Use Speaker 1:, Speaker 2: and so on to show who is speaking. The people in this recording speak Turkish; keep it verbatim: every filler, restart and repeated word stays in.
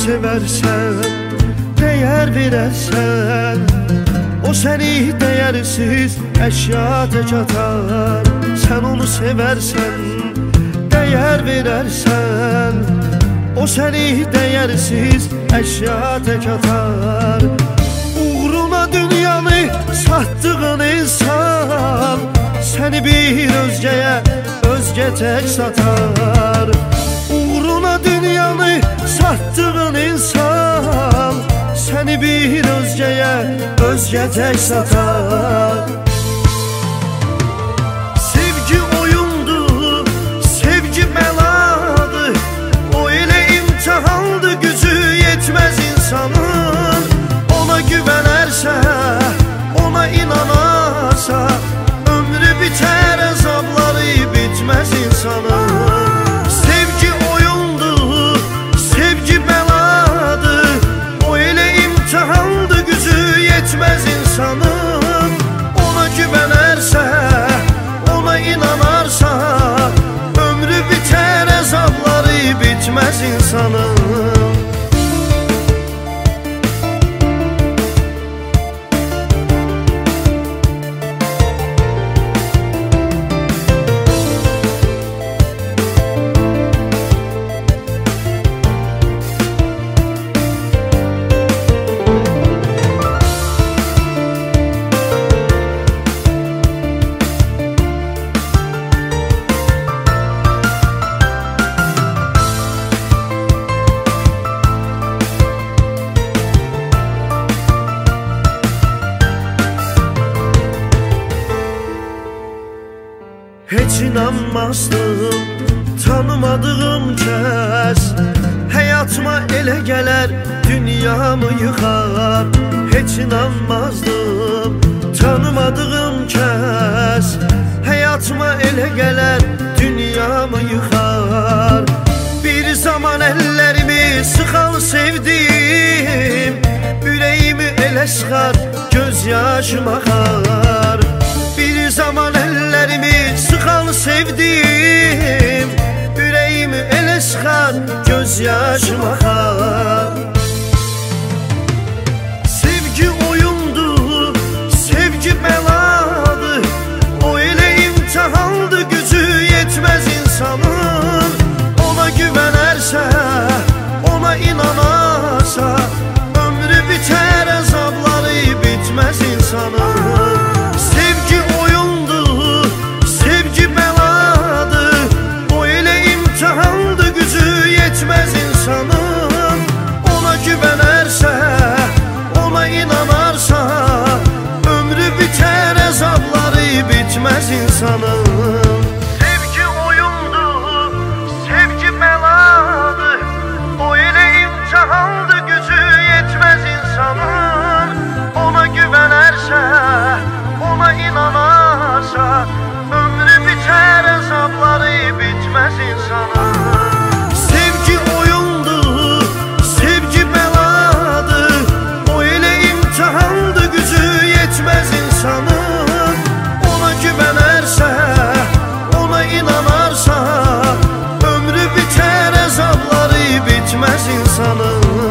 Speaker 1: seversen, değer verersen, o seni değersiz eşya tek atar. Sen onu seversen, değer verersen, o seni değersiz eşya tek atar. Uğruna dünyanı sattığın insan, seni bir özgeye, özge tek satar. Uğruna dünyanı sattığın insan, seni bir özgeye, özge tek satar. Sevgi oyundu, sevgi beladı, o ile imtihandı, gücü yetmez insanın. Ona güvenerse, ona inanarsa, ömrü biter, azapları bitmez insanın. Sevgi oyundu, sevgi beladı, o ile imtihandı, gücü yetmez insanın. Ona güvenerse, ona inanarsa, ömrü biter, azapları bitmez insanın. Hiç inanmazdım tanımadığım kez, hayatıma ele geler, dünyamı yıkar. Hiç inanmazdım tanımadığım kez, hayatıma ele geler, dünyamı yıkar. Bir zaman ellerimi sıkal sevdim, yüreğimi ele sıkar, gözyaşım akar. Bir zaman ellerimi sıkal sevdim, yüreğimi ele sıkar, gözyaşım akar. Sevgi oyundu, sevgi beladı, o ile imtihandı, gücü yetmez insanın. Ona güvenerse, ona inanarsa, ömrü biter, azapları bitmez insanın. Sevgi oyundu, sevgi beladı, o ile imtihandı, gücü yetmez insanın. Ona güvenerse, ona inanarsa, ömrü biter, azapları bitmez insanın. Sevgi oyundu, sevgi beladı, o ile imtihandı, gücü yetmez insanın. Ona güvenerse, ona inanarsa, ömrü biter, azapları bitmez insanın. Sevgi oyundu, sevgi beladı, o ile imtihandı, gücü yetmez insanın. Ona güvenerse, ona inanarsa, ömrü biter, azapları bitmez insanın.